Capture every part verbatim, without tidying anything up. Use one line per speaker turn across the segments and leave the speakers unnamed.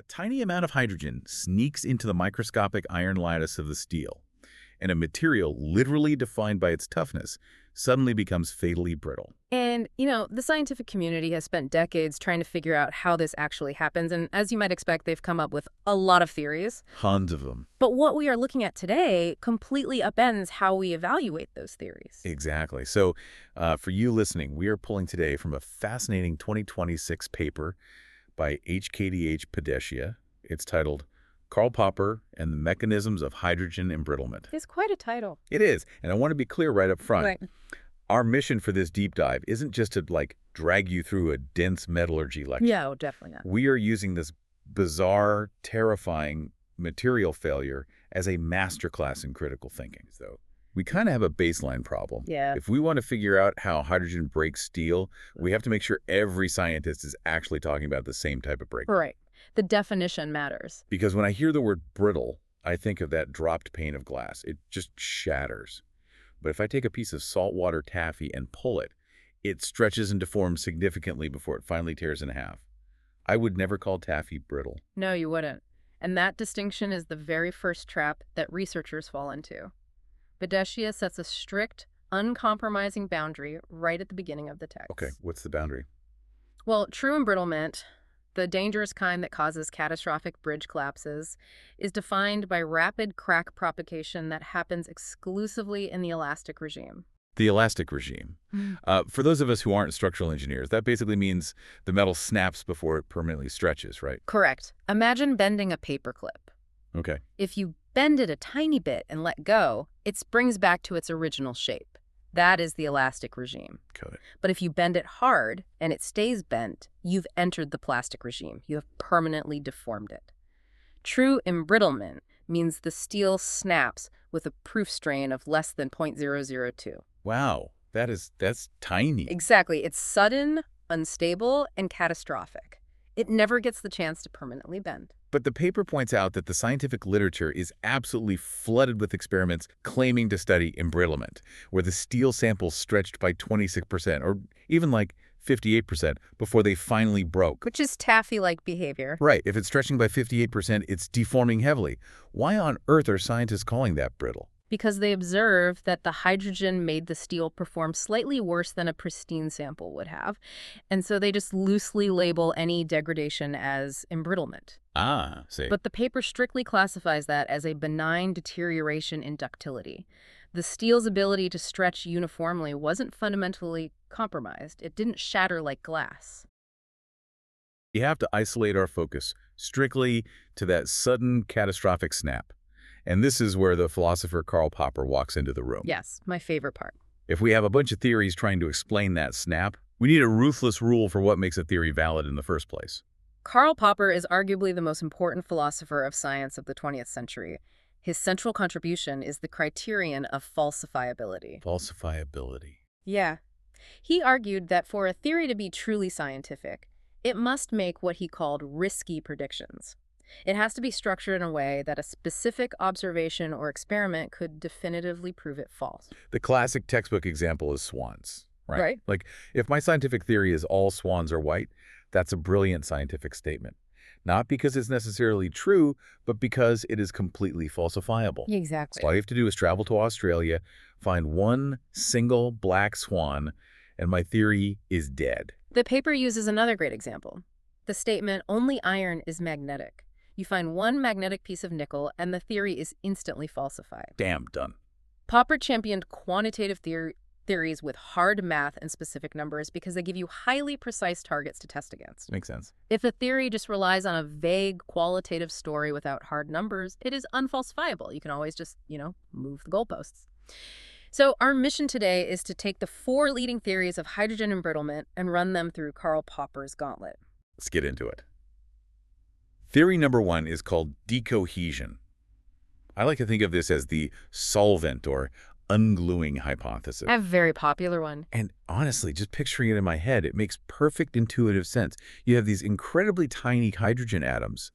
tiny amount of hydrogen sneaks into the microscopic iron lattice of the steel, and a material literally defined by its toughness suddenly becomes fatally brittle.
And, you know, the scientific community has spent decades trying to figure out how this actually happens, and as you might expect, they've come up with a lot of theories.
Tons of them.
But what we are looking at today completely upends how we evaluate those theories.
Exactly. So uh, for you listening, we are pulling today from a fascinating twenty twenty-six paper by H K D H Padeshia. It's titled Karl Popper and the Mechanisms of Hydrogen Embrittlement.
It's quite a title.
It is. And I want to be clear right up front.
Right.
Our mission for this deep dive isn't just to, like, drag you through a dense metallurgy lecture.
Yeah, oh, definitely not.
We are using this bizarre, terrifying material failure as a masterclass in critical thinking. So we kind of have a baseline problem.
Yeah.
If we want to figure out how hydrogen breaks steel, we have to make sure every scientist is actually talking about the same type of break.
Right. The definition matters.
Because when I hear the word brittle, I think of that dropped pane of glass. It just shatters. But if I take a piece of saltwater taffy and pull it, it stretches and deforms significantly before it finally tears in half. I would never call taffy brittle.
No, you wouldn't. And that distinction is the very first trap that researchers fall into. Padeshia sets a strict, uncompromising boundary right at the beginning of the text.
Okay, what's the boundary?
Well, true embrittlement, the dangerous kind that causes catastrophic bridge collapses, is defined by rapid crack propagation that happens exclusively in the elastic regime.
The elastic regime.
Mm.
Uh, for those of us who aren't structural engineers, that basically means the metal snaps before it permanently stretches, right?
Correct. Imagine bending a paper clip.
Okay.
If you bend it a tiny bit and let go, it springs back to its original shape. That is the elastic regime.
Got it.
But if you bend it hard and it stays bent, you've entered the plastic regime. You have permanently deformed it. True embrittlement means the steel snaps with a proof strain of less than zero point zero zero two.
Wow, that is, that's tiny.
Exactly. It's sudden, unstable, and catastrophic. It never gets the chance to permanently bend.
But the paper points out that the scientific literature is absolutely flooded with experiments claiming to study embrittlement, where the steel samples stretched by twenty-six percent or even like fifty-eight percent before they finally broke.
Which is taffy-like behavior.
Right. If it's stretching by fifty-eight percent, it's deforming heavily. Why on earth are scientists calling that brittle?
Because they observe that the hydrogen made the steel perform slightly worse than a pristine sample would have. And so they just loosely label any degradation as embrittlement.
Ah, see.
But the paper strictly classifies that as a benign deterioration in ductility. The steel's ability to stretch uniformly wasn't fundamentally compromised. It didn't shatter like glass.
You have to isolate our focus strictly to that sudden catastrophic snap. And this is where the philosopher Karl Popper walks into the room.
Yes, my favorite part.
If we have a bunch of theories trying to explain that snap, we need a ruthless rule for what makes a theory valid in the first place.
Karl Popper is arguably the most important philosopher of science of the twentieth century. His central contribution is the criterion of falsifiability.
Falsifiability.
Yeah. He argued that for a theory to be truly scientific, it must make what he called risky predictions. It has to be structured in a way that a specific observation or experiment could definitively prove it false.
The classic textbook example is swans, right?
Right.
Like, if my scientific theory is all swans are white, that's a brilliant scientific statement. Not because it's necessarily true, but because it is completely falsifiable.
Exactly.
So all you have to do is travel to Australia, find one single black swan, and my theory is dead.
The paper uses another great example. The statement, only iron is magnetic. You find one magnetic piece of nickel, and the theory is instantly falsified.
Damn, done.
Popper championed quantitative theory theories with hard math and specific numbers because they give you highly precise targets to test against.
Makes sense.
If a theory just relies on a vague qualitative story without hard numbers, it is unfalsifiable. You can always just, you know, move the goalposts. So our mission today is to take the four leading theories of hydrogen embrittlement and run them through Karl Popper's gauntlet.
Let's get into it. Theory number one is called decohesion. I like to think of this as the solvent or ungluing hypothesis.
A very popular one.
And honestly, just picturing it in my head, it makes perfect intuitive sense. You have these incredibly tiny hydrogen atoms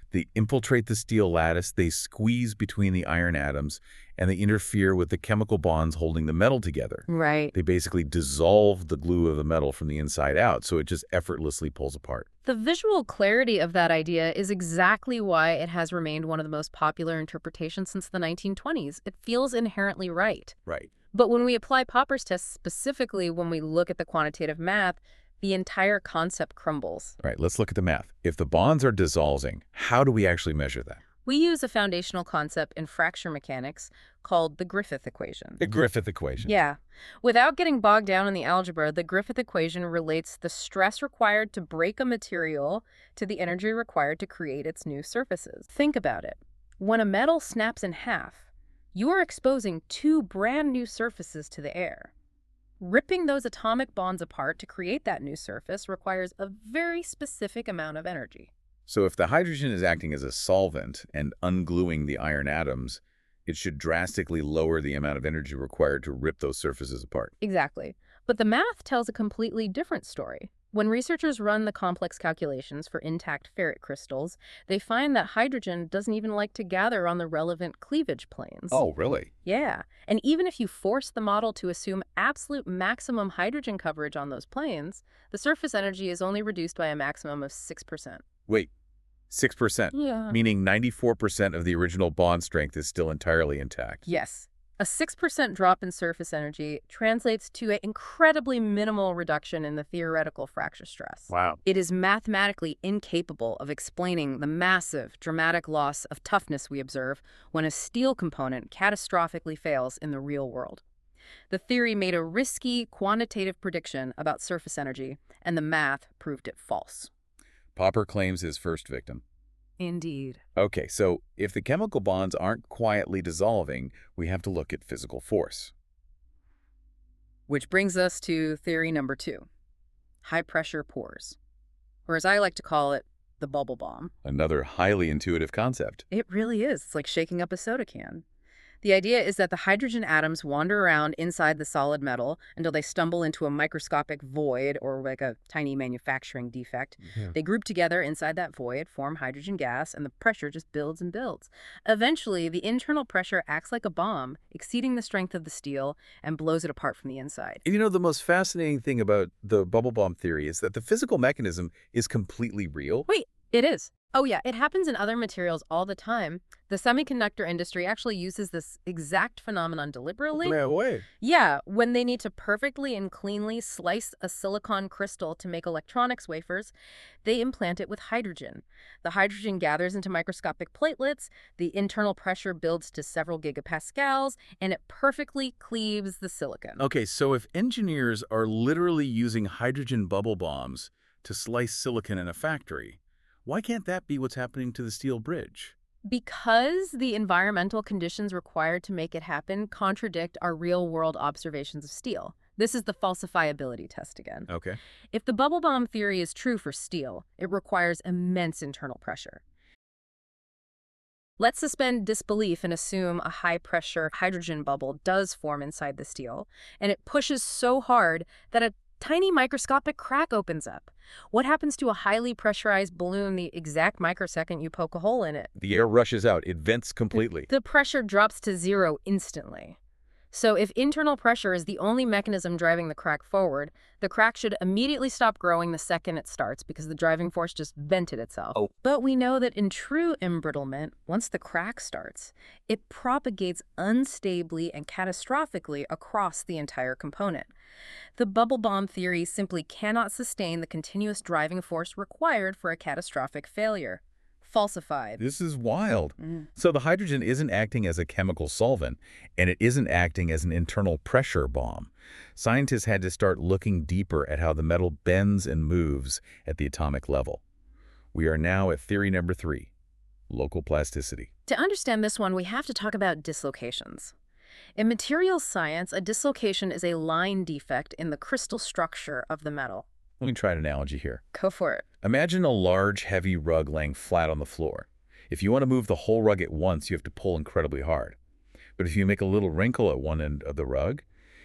They infiltrate the steel lattice, they squeeze between the iron atoms, and they interfere with the chemical bonds holding the metal together.
Right.
They basically dissolve the glue of the metal from the inside out, so it just effortlessly pulls apart.
The visual clarity of that idea is exactly why it has remained one of the most popular interpretations since the nineteen twenties. It feels inherently right.
Right.
But when we apply Popper's test, specifically when we look at the quantitative math, the entire concept crumbles.
Right, let's look at the math. If the bonds are dissolving, how do we actually measure that?
We use a foundational concept in fracture mechanics called the Griffith equation.
The Griffith equation.
Yeah. Without getting bogged down in the algebra, the Griffith equation relates the stress required to break a material to the energy required to create its new surfaces. Think about it. When a metal snaps in half, you are exposing two brand new surfaces to the air. Ripping those atomic bonds apart to create that new surface requires a very specific amount of energy.
So if the hydrogen is acting as a solvent and ungluing the iron atoms, it should drastically lower the amount of energy required to rip those surfaces apart.
Exactly. But the math tells a completely different story. When researchers run the complex calculations for intact ferrite crystals, they find that hydrogen doesn't even like to gather on the relevant cleavage planes.
Oh, really?
Yeah. And even if you force the model to assume absolute maximum hydrogen coverage on those planes, the surface energy is only reduced by a maximum of six percent.
Wait, six percent?
Yeah.
Meaning ninety-four percent of the original bond strength is still entirely intact.
Yes. A six percent drop in surface energy translates to an incredibly minimal reduction in the theoretical fracture stress.
Wow.
It is mathematically incapable of explaining the massive, dramatic loss of toughness we observe when a steel component catastrophically fails in the real world. The theory made a risky, quantitative prediction about surface energy, and the math proved it false.
Popper claims his first victim.
Indeed.
Okay, so if the chemical bonds aren't quietly dissolving, we have to look at physical force.
Which brings us to theory number two, high-pressure pores, or as I like to call it, the bubble bomb.
Another highly intuitive concept.
It really is. It's like shaking up a soda can. The idea is that the hydrogen atoms wander around inside the solid metal until they stumble into a microscopic void or like a tiny manufacturing defect.
Yeah.
They group together inside that void, form hydrogen gas, and the pressure just builds and builds. Eventually, the internal pressure acts like a bomb, exceeding the strength of the steel, and blows it apart from the inside.
You know, the most fascinating thing about the bubble bomb theory is that the physical mechanism is completely real.
Wait, it is. Oh yeah, it happens in other materials all the time. The semiconductor industry actually uses this exact phenomenon deliberately.
No way.
Yeah, when they need to perfectly and cleanly slice a silicon crystal to make electronics wafers, they implant it with hydrogen. The hydrogen gathers into microscopic platelets, the internal pressure builds to several gigapascals, and it perfectly cleaves the silicon.
Okay, so if engineers are literally using hydrogen bubble bombs to slice silicon in a factory, why can't that be what's happening to the steel bridge?
Because the environmental conditions required to make it happen contradict our real-world observations of steel. This is the falsifiability test again.
Okay.
If the bubble bomb theory is true for steel, it requires immense internal pressure. Let's suspend disbelief and assume a high-pressure hydrogen bubble does form inside the steel, and it pushes so hard that a tiny microscopic crack opens up. What happens to a highly pressurized balloon the exact microsecond you poke a hole in it?
The air rushes out. It vents completely.
The pressure drops to zero instantly. So if internal pressure is the only mechanism driving the crack forward, the crack should immediately stop growing the second it starts because the driving force just vented itself.
Oh.
But we know that in true embrittlement, once the crack starts, it propagates unstably and catastrophically across the entire component. The bubble bomb theory simply cannot sustain the continuous driving force required for a catastrophic failure. Falsified.
This is wild.
Mm.
So the hydrogen isn't acting as a chemical solvent, and it isn't acting as an internal pressure bomb. Scientists had to start looking deeper at how the metal bends and moves at the atomic level. We are now at theory number three, local plasticity.
To understand this one, we have to talk about dislocations. In materials science, a dislocation is a line defect in the crystal structure of the metal.
Let me try an analogy here.
Go for it.
Imagine a large, heavy rug laying flat on the floor. If you want to move the whole rug at once, you have to pull incredibly hard. But if you make a little wrinkle at one end of the rug,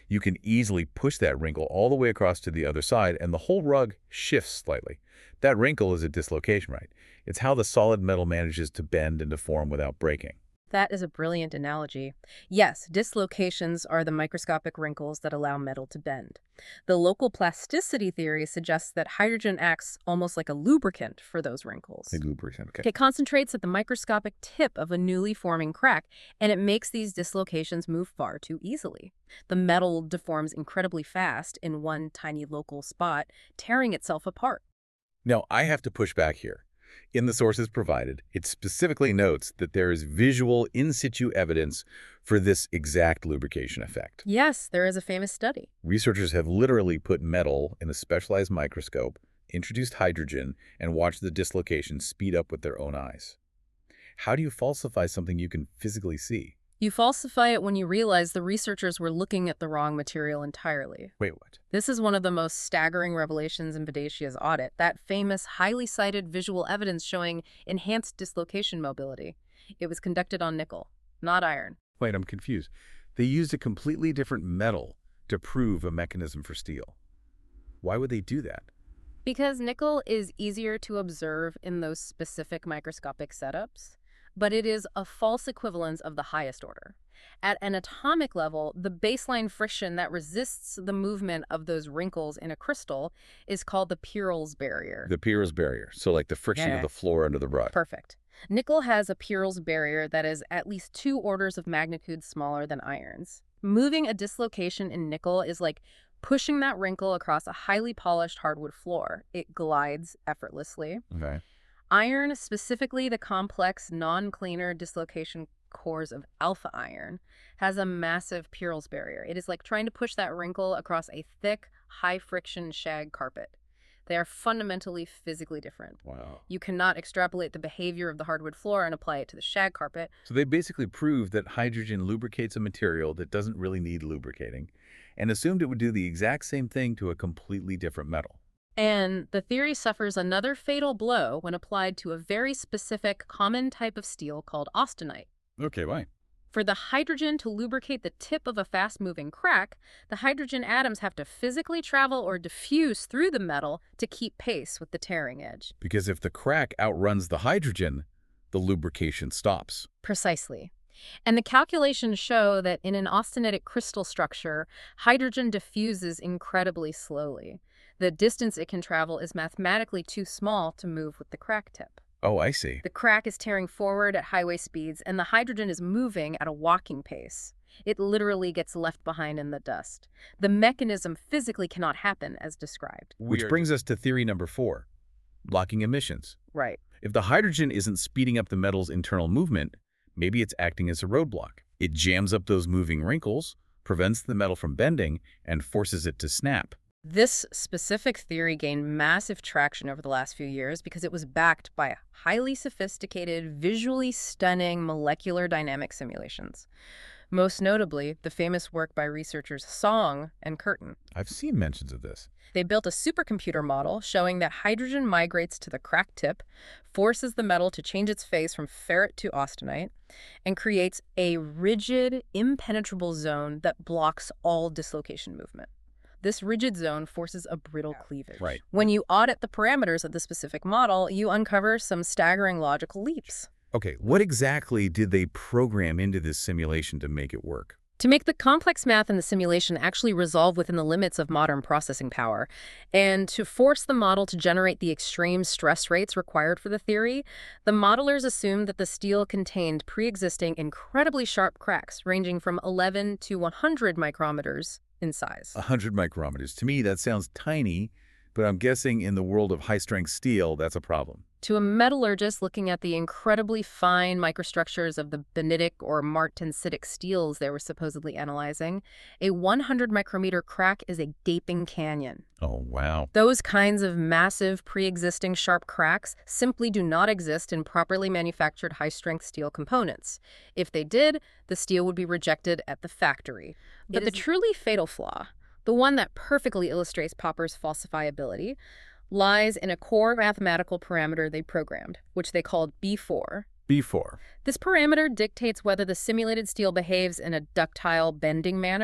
You can easily push that wrinkle all the way across to the other side, and the whole rug shifts slightly. That wrinkle is a dislocation, right? It's how the solid metal manages to bend and deform without breaking.
That is a brilliant analogy. Yes, dislocations are the microscopic wrinkles that allow metal to bend. The local plasticity theory suggests that hydrogen acts almost like a lubricant for those wrinkles.
A lubricant, okay.
It concentrates at the microscopic tip of a newly forming crack, and it makes these dislocations move far too easily. The metal deforms incredibly fast in one tiny local spot, tearing itself apart.
Now, I have to push back here. In the sources provided, it specifically notes that there is visual in situ evidence for this exact lubrication effect.
Yes, there is a famous study.
Researchers have literally put metal in a specialized microscope, introduced hydrogen, and watched the dislocation speed up with their own eyes. How do you falsify something you can physically see?
You falsify it when you realize the researchers were looking at the wrong material entirely.
Wait, what?
This is one of the most staggering revelations in Vedacia's audit, that famous, highly cited visual evidence showing enhanced dislocation mobility. It was conducted on nickel, not iron.
Wait, I'm confused. They used a completely different metal to prove a mechanism for steel. Why would they do that?
Because nickel is easier to observe in those specific microscopic setups, but it is a false equivalence of the highest order. At an atomic level, the baseline friction that resists the movement of those wrinkles in a crystal is called the Peierls barrier.
The Peierls barrier, so like the friction
Yeah.
of the floor under the rug.
Perfect. Nickel has a Peierls barrier that is at least two orders of magnitude smaller than iron's. Moving a dislocation in nickel is like pushing that wrinkle across a highly polished hardwood floor. It glides effortlessly.
Okay.
Iron, specifically the complex non-planar dislocation cores of alpha iron, has a massive Peierls barrier. It is like trying to push that wrinkle across a thick, high-friction shag carpet. They are fundamentally physically different.
Wow.
You cannot extrapolate the behavior of the hardwood floor and apply it to the shag carpet.
So they basically proved that hydrogen lubricates a material that doesn't really need lubricating, and assumed it would do the exact same thing to a completely different metal.
And the theory suffers another fatal blow when applied to a very specific common type of steel called austenite.
Okay, why?
For the hydrogen to lubricate the tip of a fast-moving crack, the hydrogen atoms have to physically travel or diffuse through the metal to keep pace with the tearing edge.
Because if the crack outruns the hydrogen, the lubrication stops.
Precisely. And the calculations show that in an austenitic crystal structure, hydrogen diffuses incredibly slowly. The distance it can travel is mathematically too small to move with the crack tip.
Oh, I see.
The crack is tearing forward at highway speeds, and the hydrogen is moving at a walking pace. It literally gets left behind in the dust. The mechanism physically cannot happen as described.
Which brings us to theory number four, blocking emissions.
Right.
If the hydrogen isn't speeding up the metal's internal movement, maybe it's acting as a roadblock. It jams up those moving wrinkles, prevents the metal from bending, and forces it to snap.
This specific theory gained massive traction over the last few years because it was backed by highly sophisticated, visually stunning molecular dynamic simulations. Most notably, the famous work by researchers Song and Curtin.
I've seen mentions of this.
They built a supercomputer model showing that hydrogen migrates to the crack tip, forces the metal to change its phase from ferrite to austenite, and creates a rigid, impenetrable zone that blocks all dislocation movement. This rigid zone forces a brittle cleavage.
Right.
When you audit the parameters of the specific model, you uncover some staggering logical leaps.
Okay, what exactly did they program into this simulation to make it work?
To make the complex math in the simulation actually resolve within the limits of modern processing power, and to force the model to generate the extreme stress rates required for the theory, the modelers assumed that the steel contained pre-existing incredibly sharp cracks ranging from eleven to one hundred micrometers in size.
one hundred micrometers. To me, that sounds tiny, but I'm guessing in the world of high-strength steel, that's a problem.
To a metallurgist looking at the incredibly fine microstructures of the benitic or martensitic steels they were supposedly analyzing, a one hundred micrometer crack is a gaping canyon.
Oh, wow.
Those kinds of massive pre-existing sharp cracks simply do not exist in properly manufactured high-strength steel components. If they did, the steel would be rejected at the factory. But the truly fatal flaw, the one that perfectly illustrates Popper's falsifiability, lies in a core mathematical parameter they programmed, which they called B four.
B four.
This parameter dictates whether the simulated steel behaves in a ductile bending manner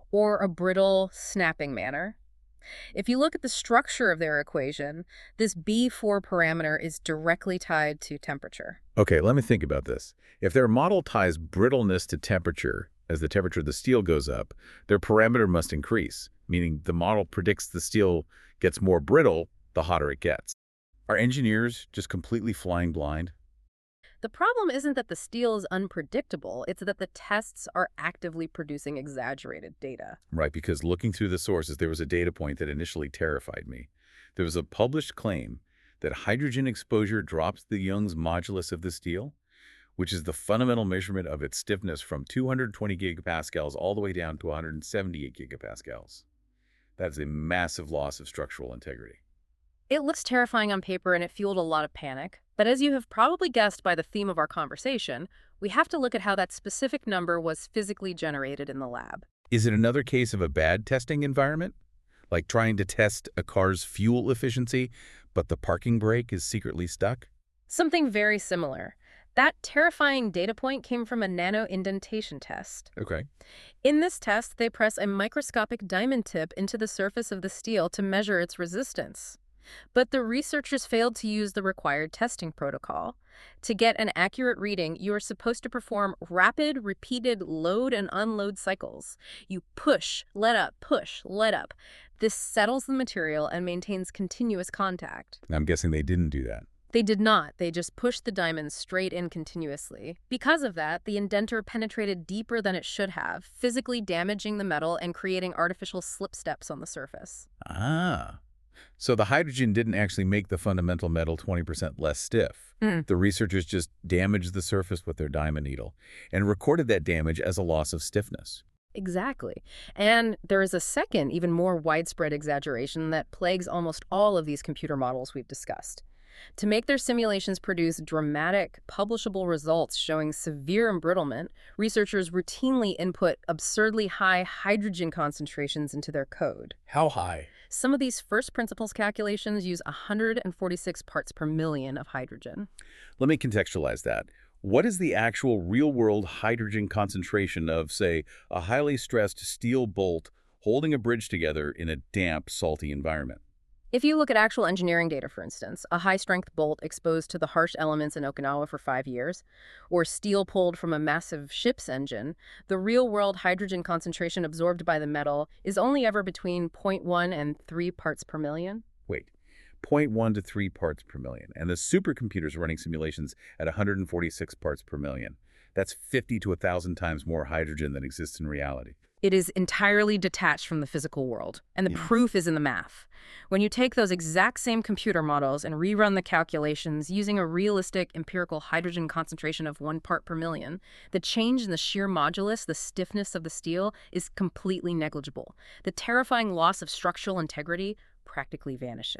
or a brittle, snapping manner. If you look at the structure of their equation, this B four parameter is directly tied to temperature.
Okay, let me think about this. If their model ties brittleness to temperature, as the temperature of the steel goes up, their parameter must increase, meaning the model predicts the steel gets more brittle the hotter it gets. Are engineers just completely flying blind?
The problem isn't that the steel is unpredictable, it's that the tests are actively producing exaggerated data.
Right, because looking through the sources, there was a data point that initially terrified me. There was a published claim that hydrogen exposure drops the Young's modulus of the steel, which is the fundamental measurement of its stiffness from two hundred twenty gigapascals all the way down to one hundred seventy-eight gigapascals. That is a massive loss of structural integrity.
It looks terrifying on paper and it fueled a lot of panic, but as you have probably guessed by the theme of our conversation, we have to look at how that specific number was physically generated in the lab.
Is it another case of a bad testing environment? Like trying to test a car's fuel efficiency, but the parking brake is secretly stuck?
Something very similar. That terrifying data point came from a nano-indentation test.
Okay.
In this test, they press a microscopic diamond tip into the surface of the steel to measure its resistance. But the researchers failed to use the required testing protocol. To get an accurate reading, you are supposed to perform rapid, repeated load and unload cycles. You push, let up, push, let up. This settles the material and maintains continuous contact.
I'm guessing they didn't do that.
They did not. They just pushed the diamond straight in continuously. Because of that, the indenter penetrated deeper than it should have, physically damaging the metal and creating artificial slip steps on the surface.
Ah. So the hydrogen didn't actually make the fundamental metal twenty percent less stiff.
Mm.
The researchers just damaged the surface with their diamond needle and recorded that damage as a loss of stiffness.
Exactly. And there is a second, even more widespread exaggeration that plagues almost all of these computer models we've discussed. To make their simulations produce dramatic, publishable results showing severe embrittlement, researchers routinely input absurdly high hydrogen concentrations into their code.
How high?
Some of these first principles calculations use one hundred forty-six parts per million of hydrogen.
Let me contextualize that. What is the actual real-world hydrogen concentration of, say, a highly stressed steel bolt holding a bridge together in a damp, salty environment?
If you look at actual engineering data, for instance, a high-strength bolt exposed to the harsh elements in Okinawa for five years, or steel pulled from a massive ship's engine, the real-world hydrogen concentration absorbed by the metal is only ever between zero point one and three parts per million.
Wait, zero point one to three parts per million, and the supercomputers running simulations at one hundred forty-six parts per million. That's fifty to one thousand times more hydrogen than exists in reality.
It is entirely detached from the physical world, and the
Yeah.
proof is in the math. When you take those exact same computer models and rerun the calculations using a realistic empirical hydrogen concentration of one part per million, the change in the shear modulus, the stiffness of the steel, is completely negligible. The terrifying loss of structural integrity practically vanishes.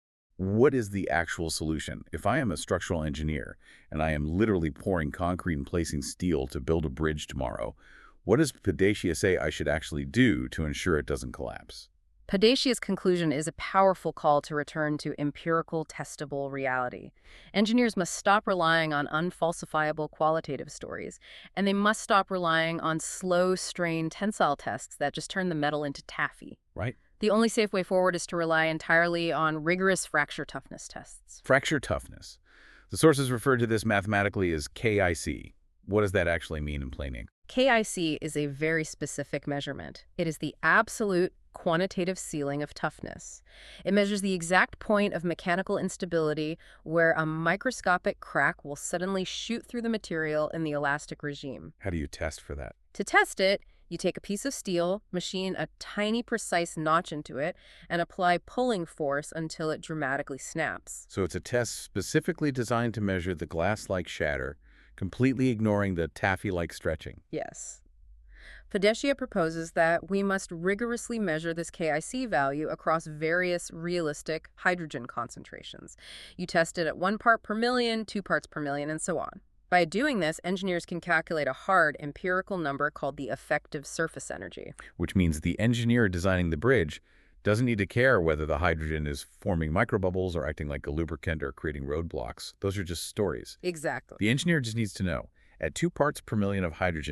What is the actual solution? If I am a structural engineer and I am literally pouring concrete and placing steel to build a bridge tomorrow, what does Padeshia say I should actually do to ensure it doesn't collapse?
Padeshia's conclusion is a powerful call to return to empirical, testable reality. Engineers must stop relying on unfalsifiable qualitative stories, and they must stop relying on slow-strain tensile tests that just turn the metal into taffy.
Right?
The only safe way forward is to rely entirely on rigorous fracture toughness tests.
Fracture toughness. The sources refer to this mathematically as K I C. What does that actually mean in plain English?
K I C is a very specific measurement. It is the absolute quantitative ceiling of toughness. It measures the exact point of mechanical instability where a microscopic crack will suddenly shoot through the material in the elastic regime.
How do you test for that?
To test it, you take a piece of steel, machine a tiny precise notch into it, and apply pulling force until it dramatically snaps.
So it's a test specifically designed to measure the glass-like shatter, completely ignoring the taffy-like stretching.
Yes. Padeshia proposes that we must rigorously measure this K I C value across various realistic hydrogen concentrations. You test it at one part per million, two parts per million, and so on. By doing this, engineers can calculate a hard empirical number called the effective surface energy.
Which means the engineer designing the bridge doesn't need to care whether the hydrogen is forming microbubbles or acting like a lubricant or creating roadblocks. Those are just stories.
Exactly.
The engineer just needs to know, at two parts per million of hydrogen,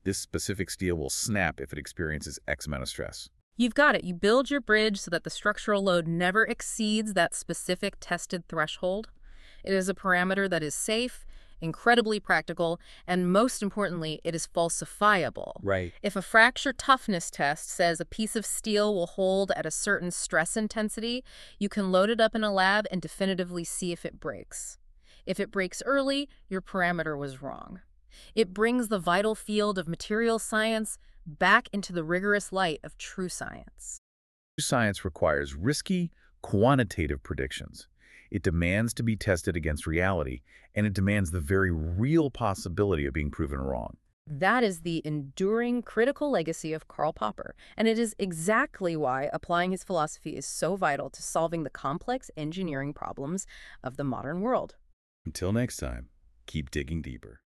This specific steel will snap if it experiences X amount of stress.
You've got it. You build your bridge so that the structural load never exceeds that specific tested threshold. It is a parameter that is safe, incredibly practical, and most importantly, it is falsifiable.
Right.
If a fracture toughness test says a piece of steel will hold at a certain stress intensity, you can load it up in a lab and definitively see if it breaks. If it breaks early, your parameter was wrong. It brings the vital field of material science back into the rigorous light of true science.
Science requires risky, quantitative predictions. It demands to be tested against reality, and it demands the very real possibility of being proven wrong.
That is the enduring critical legacy of Karl Popper, and it is exactly why applying his philosophy is so vital to solving the complex engineering problems of the modern world.
Until next time, keep digging deeper.